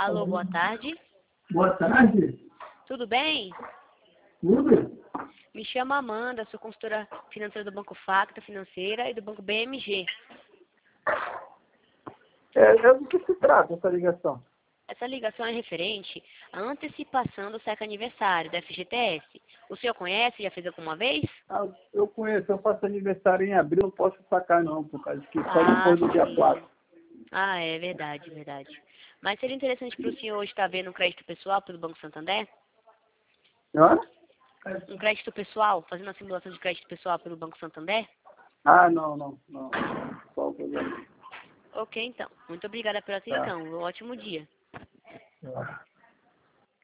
Alô, boa tarde. Boa tarde. Tudo bem? Tudo? Me chamo Amanda, sou consultora financeira do Banco Facta Financeira e do Banco BMG. Do que se trata essa ligação? Essa ligação é referente à antecipação do SEC aniversário da FGTS. O senhor conhece? Já fez alguma vez? Ah, eu conheço, eu faço aniversário em abril, não posso sacar não, por causa que só depois do dia sim. 4. Ah, é verdade, verdade. Mas seria interessante para o senhor hoje estar vendo um crédito pessoal pelo Banco Santander? Hã? Um crédito pessoal, fazendo uma simulação de crédito pessoal pelo Banco Santander? Ah, não. Só o problema. Ok, então. Muito obrigada pela Tá. atenção. Um ótimo dia. Tá.